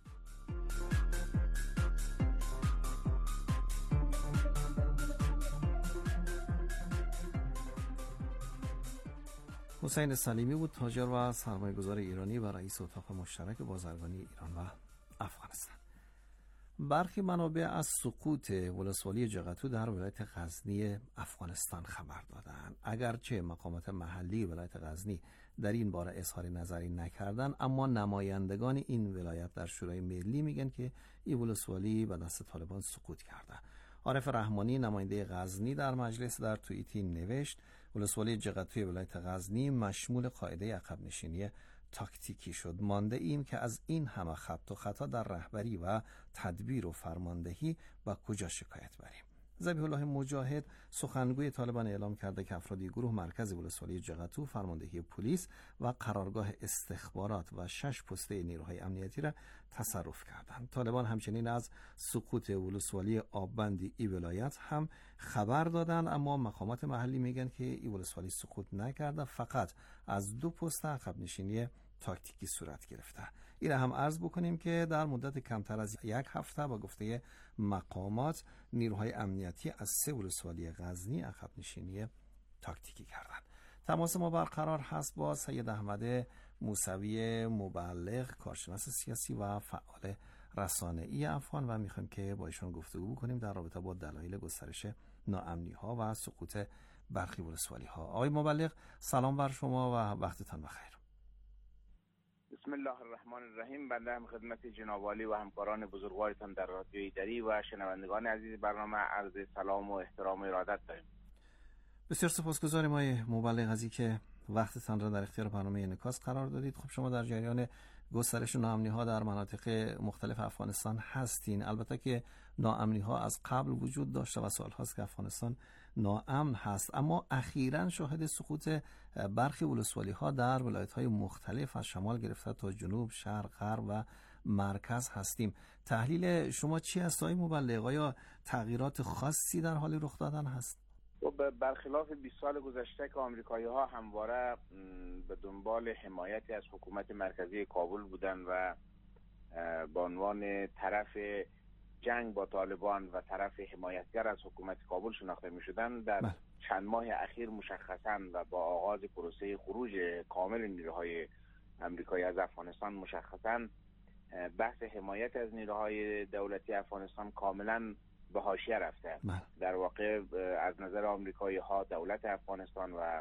حسین سلیمی بود، تاجر و سرمایه‌گذار ایرانی و رئیس اتاق مشترک بازرگانی ایران و افغانستان. برخی منابع از سقوط ولسوالی جغتو در ولایت غزنی افغانستان خبر دادند. اگرچه مقامات محلی ولایت غزنی در این باره اظهار نظری نکردند، اما نمایندگان این ولایت در شورای ملی میگن که این ولسوالی به دست طالبان سقوط کرده. عارف رحمانی نماینده غزنی در مجلس در توییتی نوشت ولسوالی جغتوی ولایت غزنی مشمول قاعده عقب نشینی تاکتیکی شد. مانده ایم که از این همه خبط و خطا در رهبری و تدبیر و فرماندهی با کجا شکایت بریم. ذبیح الله مجاهد سخنگوی طالبان اعلام کرده که افرادی گروه مرکز ولسوالی جغتو، فرماندهی پلیس و قرارگاه استخبارات و شش پسته نیروهای امنیتی را تصرف کردند. طالبان همچنین از سقوط ولسوالی آببندی ای ولایت هم خبر دادند، اما مقامات محلی میگن که ای ولسوالی سقوط نکرده، فقط از دو پست عقب نشینی تاکتیکی صورت گرفته. این هم عرض بکنیم که در مدت کمتر از یک هفته با گفته مقامات نیروهای امنیتی از سه ولسوالی غزنی عقب نشینی تاکتیکی کردند. تماس ما برقرار هست با سید احمد موسوی مبلغ، کارشناس سیاسی و فعال رسانه‌ای افغان، و میخوایم که با ایشان گفتگو بکنیم در رابطه با دلایل گسترش ناامنی ها و سقوط برخی ولسوالی ها. آقای مبلغ سلام بر شما و وقتتان بخیر. بسم الله الرحمن الرحیم. بنده هم خدمت جناب عالی و همکاران بزرگوارتان در رادیو ایدری و شنوندگان عزیز برنامه عرض سلام و احترام و ارادت داریم. بسیار سپاسگزاریم آقای مبلغ از اینکه وقتتان را در اختیار برنامه انعکاس قرار دادید. خب شما در جریان گسترش ناامنی‌ها در مناطق مختلف افغانستان هستین. البته که ناامنی‌ها از قبل وجود داشته و سال‌هاست که افغانستان ناامن هست، اما اخیراً شاهد سقوط برخی ولسوالی‌ها در ولایت‌های مختلف از شمال گرفته تا جنوب، شرق، غرب و مرکز هستیم. تحلیل شما چی است آقای مبلغ؟ آیا تغییرات خاصی در حال رخ دادن هست؟ و برخلاف بیست سال گذشته که آمریکایی ها همواره به دنبال حمایتی از حکومت مرکزی کابل بودن و به عنوان طرف جنگ با طالبان و طرف حمایتگر از حکومت کابل شناخته می شدن، در بله. چند ماه اخیر مشخصا و با آغاز پروسه خروج کامل نیروهای آمریکایی از افغانستان مشخصا بحث حمایت از نیروهای دولتی افغانستان کاملا به حاشیه رفته. بله. در واقع از نظر آمریکایی ها دولت افغانستان و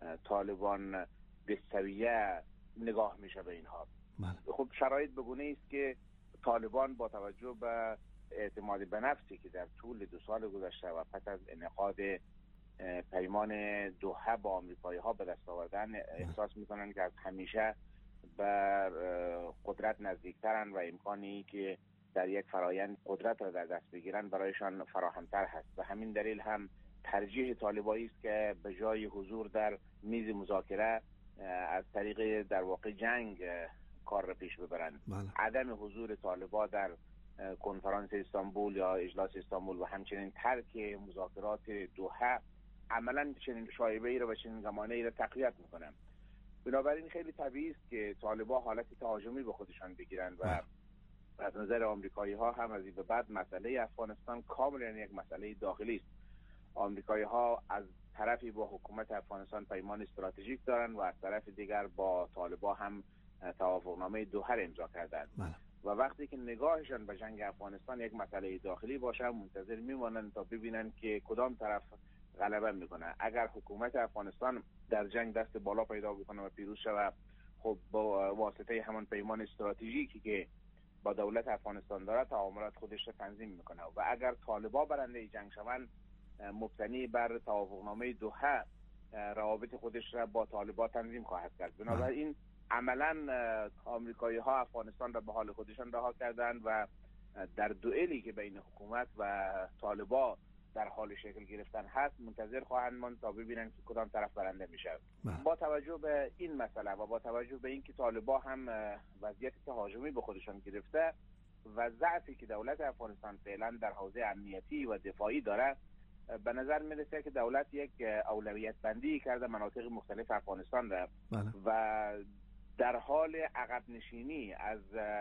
طالبان به سویه نگاه میشه به اینها. بله. خب شرایط بگونه است که طالبان با توجه به اعتماد به نفسی که در طول دو سال گذشته و پس از انعقاد پیمان دوحه با آمریکایی ها به دست آوردن احساس میکنن که از همیشه بر قدرت نزدیکترن و امکانی که در یک فرایند قدرت را در دست بگیرن برایشان فراهمتر هست و همین دلیل هم ترجیح طالبایی است که به جای حضور در میز مذاکره از طریق در واقع جنگ کار را پیش ببرند. بله. عدم حضور طالبا در کنفرانس استانبول یا اجلاس استانبول و همچنین ترک مذاکرات دوحه عملا چنین شایبه‌ای را و چنین گمانه‌ای را تقویت می‌کنند. بنابراین خیلی طبیعی است که طالبا حالت تهاجمی به خودشان بگیرند و از نظر آمریکایی ها هم از این به بعد مسئله افغانستان کاملا یک مسئله داخلی است. آمریکایی ها از طرفی با حکومت افغانستان پیمان استراتژیک دارند و از طرف دیگر با طالبا هم توافقنامه دوحه امضا کردند. و وقتی که نگاهشان به جنگ افغانستان یک مسئله داخلی باشه منتظر میمانند تا ببینند که کدام طرف غلبه میکنه. اگر حکومت افغانستان در جنگ دست بالا پیدا بکنه و پیروز شود، خب با واسطه همان پیمان استراتژیکی که با دولت افغانستان داره تعاملات خودش را تنظیم میکنه و اگر طالبا برنده جنگ شوند مبتنی بر توافقنامه دوحه روابط خودش را با طالبا تنظیم خواهد کرد. بنابراین عملا آمریکایی ها افغانستان را به حال خودشان رها کردند و در دوئلی که بین حکومت و طالبا در حال شکل گرفتن هست منتظر خواهند ماند تا ببینن که کدام طرف برنده میشه. با توجه به این مسئله و با توجه به اینکه طالبا هم وضعیت تهاجمی به خودشان گرفته و ضعفی که دولت افغانستان فعلا در حوزه امنیتی و دفاعی داره، به نظر میرسه که دولت یک اولویت بندی کرده مناطق مختلف افغانستان را و در حال عقب نشینی از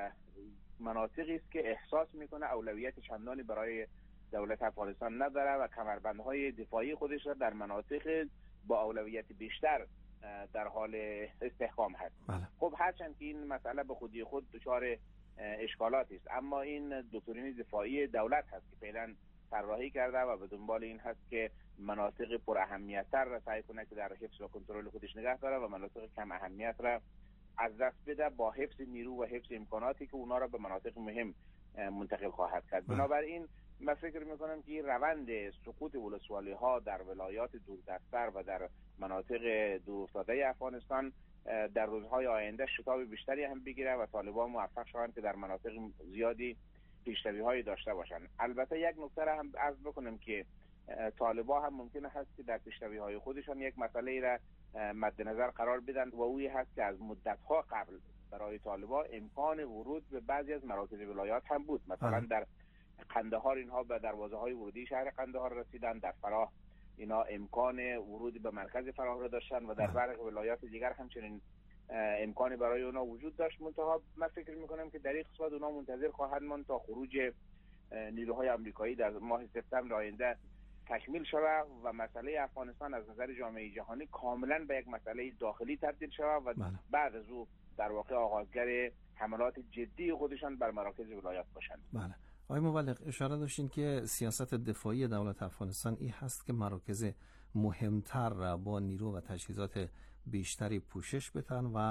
مناطقی است که احساس میکنه اولویت چندانی برای دولت افغانستان نداره و کمربندهای دفاعی خودش را در مناطق با اولویت بیشتر در حال استحکام هست. بله. خب هرچند که این مسئله به خودی خود دچار اشکالاتی است، اما این دکترین دفاعی دولت هست که فعلا طراحی کرده و به دنبال این هست که مناطق پر اهمیت‌تر را سعی کنه که در حفظ و کنترل خودش نگه داره و مناطق کم اهمیت را از دست بده با حفظ نیرو و حفظ امکاناتی که اونا را به مناطق مهم منتقل خواهد کرد. بنابراین من فکر میکنم که این روند سقوط ولسوالی ها در ولایات دوردستتر و در مناطق دورافتاده افغانستان در روزهای آینده شتاب بیشتری هم بگیره و طالبان موفق شوند که در مناطق زیادی پیشروی هایی داشته باشند. البته یک نکته را هم عرض بکنم که طالبان هم ممکنه هست که در پیشروی های خودشان یک مسئله را مد نظر قرار بدن و اوی هست که از مدت ها قبل برای طالبان امکان ورود به بعضی از مراکز ولایات هم بود. مثلا در قندهار اینها به دروازه های ورودی شهر قندهار رسیدن، در فراه اینا امکان ورود به مرکز فراه را داشتن و در برخی ولایات دیگر همچنین امکانی برای اونا وجود داشت. منتها من فکر میکنم که در این قسمت اونا منتظر خواهند ماند تا خروج نیروهای آمریکایی در ماه سپتامبر آینده تکمیل شود و مسئله افغانستان از نظر جامعه جهانی کاملا به یک مسئله داخلی تبدیل شود و بله. بعد از او در واقع آغازگر حملات جدی خودشان بر مراکز ولایات باشند. بله. آقای مبلغ اشاره داشتین که سیاست دفاعی دولت افغانستان این هست که مراکز مهمتر را با نیرو و تجهیزات بیشتری پوشش بدن و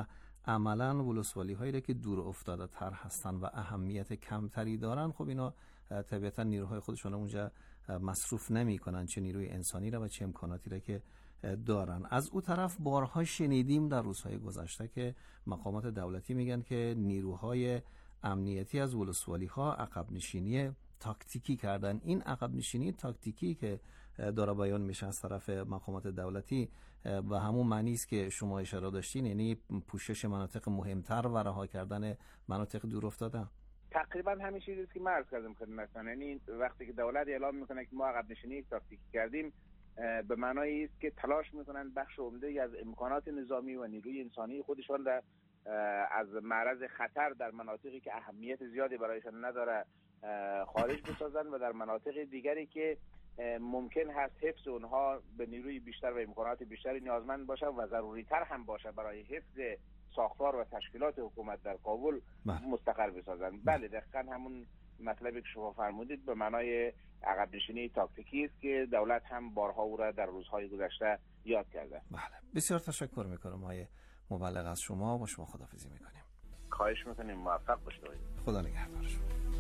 عملاً ولسوالی هایی که دور افتاده تر هستن و اهمیت کمتری دارن، خب اینا طبیعتا نیروهای خودشون اونجا مصروف نمی کنن، چه نیروی انسانی را و چه امکاناتی را که دارن. از اون طرف بارها شنیدیم در روزهای گذشته که مقامات دولتی میگن که نیروهای امنیتی از ولسوالی ها عقب نشینی تاکتیکی کردن. این عقب نشینی تاکتیکی که داره بیان میشه از طرف مقامات دولتی و همون معنی است که شما اشاره داشتین، یعنی پوشش مناطق مهمتر و رها کردن مناطق دور افتاده. تقریبا همین چیزی است که ما عرض کردم خدمتتون. یعنی وقتی که دولت اعلام میکنه که ما عقب نشینی تاکتیکی کردیم، به معنای است که تلاش میکنن بخش عمده از امکانات نظامی و نیروی انسانی خودشان را از معرض خطر در مناطقی که اهمیت زیادی برایشان نداره خارج بسازن و در مناطق دیگری که ممکن هست حفظ اونها به نیروی بیشتر و امکانات بیشتری نیازمند باشه و ضروری تر هم باشه برای حفظ ساختار و تشکیلات حکومت در کابل مستقر بسازن. بله دقیقاً همون مطلبی که شما فرمودید به معنای عقب نشینی تاکتیکی است که دولت هم بارها او را در روزهای گذشته یاد کرده. بله بسیار تشکر میکنم آقای مبلغ از شما. با شما خداحافظی میکنیم. خواهش میکنیم، موفق باشید. خدا نگهدار شما.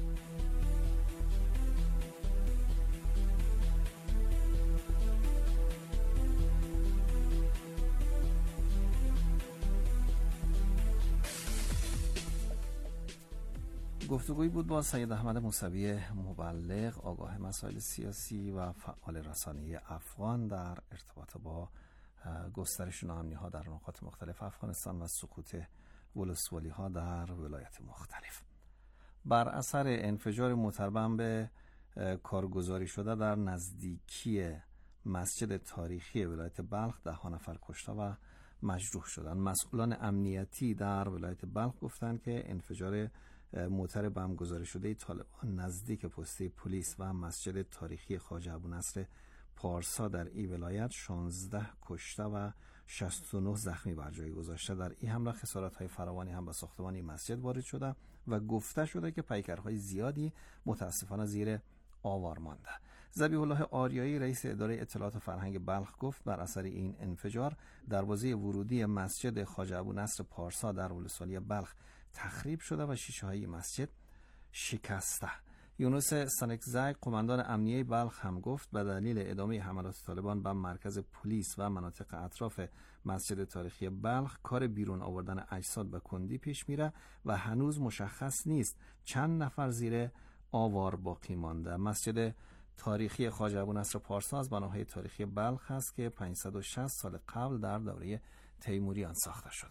گفتگویی بود با سید احمد موسوی مبلغ، آگاه مسائل سیاسی و فعال رسانه‌ای افغان در ارتباط با گسترش ناامنی‌ها در نقاط مختلف افغانستان و سقوط ولسوالی‌ها در ولایات مختلف. بر اثر انفجار متربم به کارگزاری شده در نزدیکی مسجد تاریخی ولایت بلخ ده ها نفر کشته و مجروح شدند. مسئولان امنیتی در ولایت بلخ گفتند که انفجار موتر بم گذاری شده طالبان نزدیک پسته پلیس و مسجد تاریخی خواجه ابونصر پارسا در این ولایت شانزده کشته و شصت و نه زخمی بر جای گذاشته. در این حمله خسارت‌های فراوانی هم به ساختمان این مسجد وارد شده و گفته شده که پیکرهای زیادی متاسفانه زیر آوار مانده. ذبیح الله آریایی رئیس اداره اطلاعات و فرهنگ بلخ گفت بر اثر این انفجار دروازه ورودی مسجد خواجه ابونصر پارسا در ولسوالی بلخ تخریب شده و شیشه های مسجد شکسته. یونس سنکزای قماندان امنیه بلخ هم گفت به دلیل ادامه حملات طالبان به مرکز پلیس و مناطق اطراف مسجد تاریخی بلخ کار بیرون آوردن اجساد به کندی پیش میره و هنوز مشخص نیست چند نفر زیر آوار باقی مانده. مسجد تاریخی خواجه ابونصر پارسا از بناهای تاریخی بلخ است که پانصد و شصت سال قبل در دوره تیموریان ساخته شده.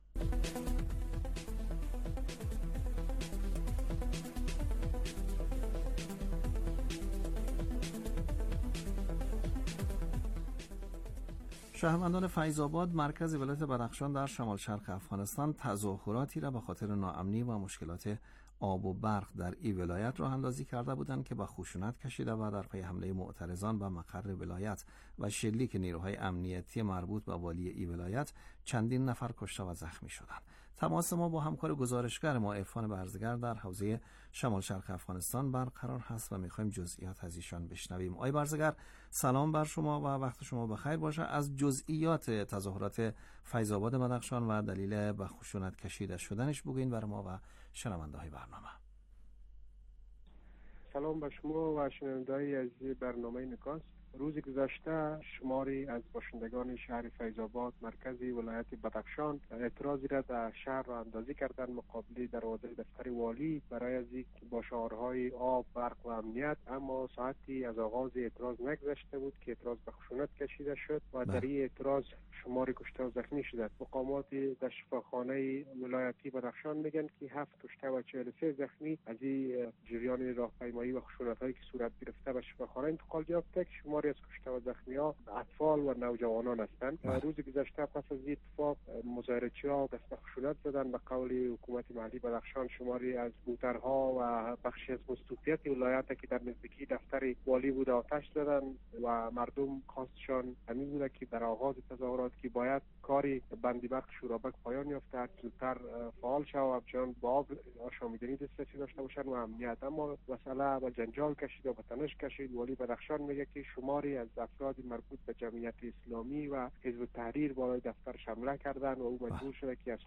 شهروندان فیض‌آباد مرکز ولایت بدخشان در شمال شرق افغانستان تظاهراتی را به خاطر ناامنی و مشکلات آب و برق در این ولایت راه اندازی کرده بودند که به خشونت کشیده و در پی حمله معترضان به مقر ولایت و شلیک نیروهای امنیتی مربوط به والی این ولایت چندین نفر کشته و زخمی شدند. تماس ما با همکار گزارشگر ما عرفان برزگر در حوزه شمال شرق افغانستان برقرار هست و میخوایم جزئیات از ایشان بشنویم. آقای برزگر سلام بر شما و وقت شما بخیر باشه. از جزئیات تظاهرات فیض‌آباد بدخشان و دلیل به خشونت کشیده شدنش بگوین بر ما و شنونده های برنامه. سلام بر شما و شنونده های عزیز برنامه نکاس. روز گذشته شماری از باشندگان شهر فیض‌آباد مرکزی ولایت بدخشان اعتراضی را در شهر را اندازی کردند مقابل دروازه دفتر والی برای از اینکه با شعارهای آب، برق و امنیت، اما ساعتی از آغاز اعتراض نگذشته بود که اعتراض به خشونت کشیده شد و در این اعتراض شماری کشته و زخمی شده. مقامات در شفاخانه ولایتی بدخشان میگن که هفت کشته و چهل و سه زخمی از این جریان راهپیمایی و خشونت‌هایی که صورت گرفته به شفاخانه انتقال یافته که شماری از کشته و زخمی‌ها اطفال و نوجوانان هستند. روز گذشته پس از این اتفاق مظاهره‌چی‌ها دست به خشونت زدند. به قول حکومت محلی بدخشان شماری از موترها و بخشی از مستوطنیت ولایت که در نزدیکی دفتر والی بود آتش زدند و مردم خواستشان همین بود که در آغاز تظاهرات که باید کاری بندی برق شورابک پایان یافته، زودتر فعال شود و همچنان با آب آشامیدنی دسترسی داشته باشند و امنیت. اما مسئله به جنجال کشید و به تنش کشید. والی بدخشان میگه که شماری از افراد مربوط به جمعیت اسلامی و حزب تحریر بالای دفتر حمله کردند و او مجبور شده که از خود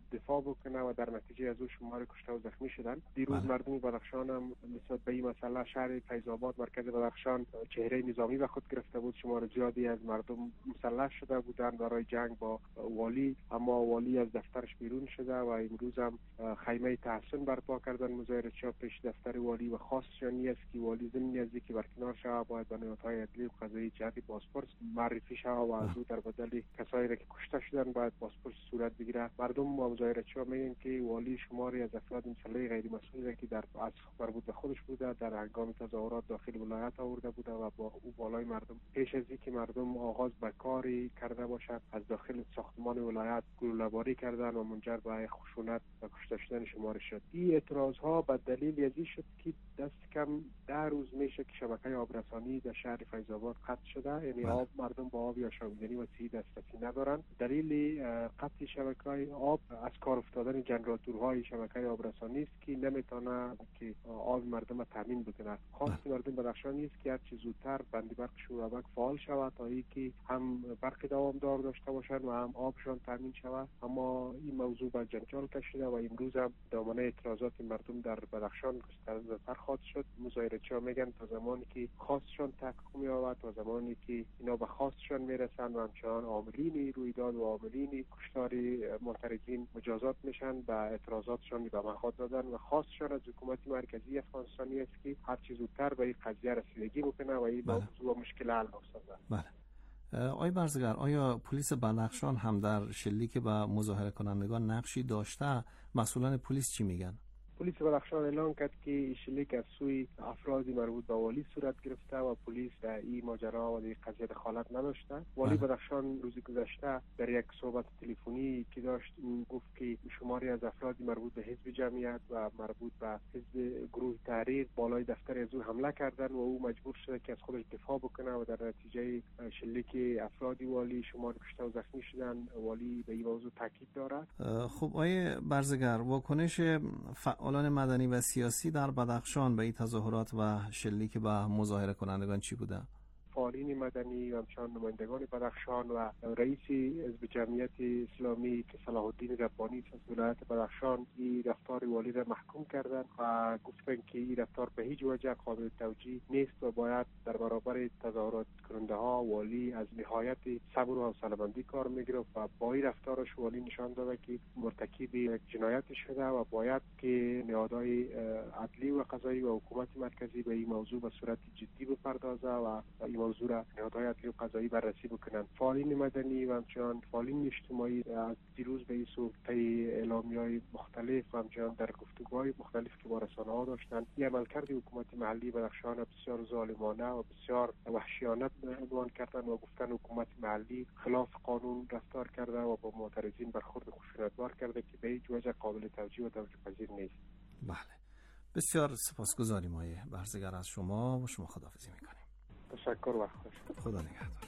دفاع بکنه و در نتیجه از او شمار کشته و زخمی شدن. دیروز بله. مردم بدخشان هم نسبت به این مسئله شهر فیض آباد مرکز بدخشان چهره نظامی به خود گرفته بود. شمار زیادی از مردم مسلح شده بودند برای جنگ با والی، اما والی از دفترش بیرون شده و امروز هم خیمه تحسن برپا کردن مظاهره‌چی‌ها پیش دفتر والی و خواستشان است که والی ضمن از اینکه برکنار شود باید به نهادهای عدلی و قضایی جهت پاسپورت معرفی شود و از او در بدل کسایی را که کشته شدن باید پاسپورت صورت بگیره. مردم و مظاهره‌چی‌ها میگن که والی شماری از افراد مسلح غیر مسئول که در از مربوط به خودش بوده در هنگام تظاهرات داخل ولایت آورده بوده و با او بالای مردم پیش از اینکه مردم آغاز به کاری کرده باشند از داخل ساختمان ولایت گلوله‌باری کردن و منجر به خشونت و کشته شدن شمار شد. این اعتراضها به دلیل ازی شد که دست کم ده روز میشه که شبکه آبرسانی در شهر فیض آباد قطع شده، یعنی آب مردم با آب یا شامیدنی و سی دسترسی ندارن. دلیل قطع شبکه آب از کار افتادن جنراتورهای شبکه آبرسانی است که نمیتونه که آب مردم را تامین بکنه. خواست مردم بدخشان است که هر چه زودتر بند برق شورابک فعال شود تا اینکه هم برق دوامدار داشته باشند و هم آبشان تامین شود. اما این موضوع به جنجال کشیده و امروز هم دامنه اعتراضات مردم در بدخشان گسترده‌تر خواهد شد. مظاهره‌چی‌ها میگن تا زمانی که خواستشان تحقق می‌یابد، تا زمانی که اینا به خواستشان میرسن و همچنان عاملین رویداد و عاملین کشتار معترضین مجازات میشن و اعتراضاتشان به مخاط دادن و خواستشان از حکومت مرکزی افغانستانی است که هر چه زودتر به این قضیه رسیدگی بکنه و این موضوع مشکل حل بسازه. بله. آقای برزگر، آیا پلیس بدخشان هم در شلیک به مظاهره کنندگان نقشی داشته؟ مسئولان پلیس چی میگن؟ پلیس بدخشان اعلام کرد که شلیک از سوی افرادی مربوط به والی صورت گرفته و پلیس در این ماجرا و در قضیه دخالت نداشته. والی بدخشان روز گذشته در یک صحبت تلفنی که داشت گفت که شماری از افرادی مربوط به حزب جمعیت و مربوط به حزب گروه تحریر بالای دفتر از او حمله کردن و او مجبور شده که از خودش دفاع بکنه و در نتیجه شلیک افرادی والی شمار کشته و زخمی شدن. والی به این موضوع تاکید دارد. خب آقای برزگر، واکنش فعالان مدنی و سیاسی در بدخشان به این تظاهرات و شلیک به مظاهره کنندگان چی بوده؟ فعالین مدنی و همچنان نمایندگان بدخشان و رئیس حزب جمعیت اسلامی که صلاح الدین ربانی از ولایت بدخشان این رفتار والی را محکوم کردند و گفتند که این رفتار به هیچ وجه قابل توجیه نیست و باید در برابر تظاهرات کننده ها والی از نهایت صبر و حوصله‌مندی کار میگرفت و با این رفتارش والی نشان داده که مرتکب جنایت شده و باید که نهادهای عدلی و قضایی و حکومت مرکزی به این موضوع به صورت جدی بپردازه و این موضوع را نهادهای عدلی و قضایی بررسی بکنند. فعالین مدنی و همچنان فعالین اجتماعی از دیروز به این سو طی اعلامیه‌های مختلف و همچنان در گفتگوهای مختلف که با رسانه‌ها داشتند این عملکرد حکومت محلی بدخشان بسیار ظالمانه و بسیار وحشیانه عنوان کردند و گفتن حکومت محلی خلاف قانون رفتار کرده و با معترضین برخورد خشونتبار کرده که به هیچ وجه قابل توجیه و توجیه پذیر نیست. بله، بسیار سپاسگزاریم آقای برزگر از شما و شما خداحافظی می‌کنیم. تشکر و خوش. خدا نگهدار.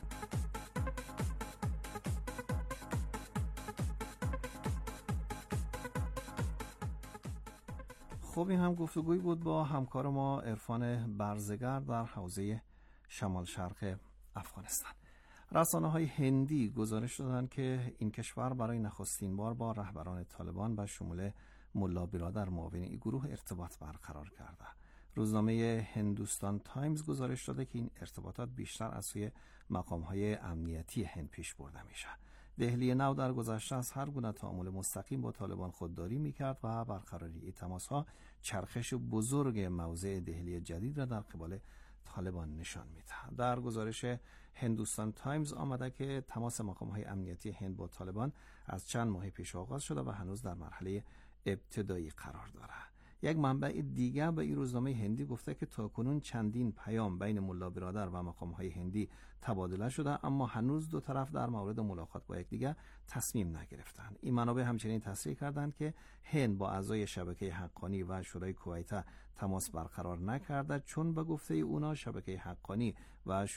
خب این هم گفتگوی بود با همکار ما عرفان برزگر در حوزه شمال شرق افغانستان. رسانه های هندی گزارش دادند که این کشور برای نخستین بار با رهبران طالبان به شمول ملا برادر معاون این گروه ارتباط برقرار کرده. روزنامه هندوستان تایمز گزارش داده که این ارتباطات بیشتر از سوی مقام‌های امنیتی هند پیش برده میشه. دهلی نو در گذشته از هر گونه تعامل مستقیم با طالبان خودداری میکرد و برقراری این تماس‌ها چرخش بزرگ موضع دهلی جدید را در قبال طالبان نشان میده. در گزارش هندوستان تایمز آمده که تماس مقام‌های امنیتی هند با طالبان از چند ماه پیش آغاز شده و هنوز در مرحله ابتدایی قرار داره. یک منبع دیگر به این روزنامه هندی گفته که تاکنون چندین پیام بین ملا برادر و مقام‌های هندی تبادله شده، اما هنوز دو طرف در مورد ملاقات با یکدیگر تصمیم نگرفتند. این منابع همچنین تصریح کردند که هند با اعضای شبکه حقانی و شورای کویت تماس برقرار نکرده، چون به گفته اونا شبکه حقانی و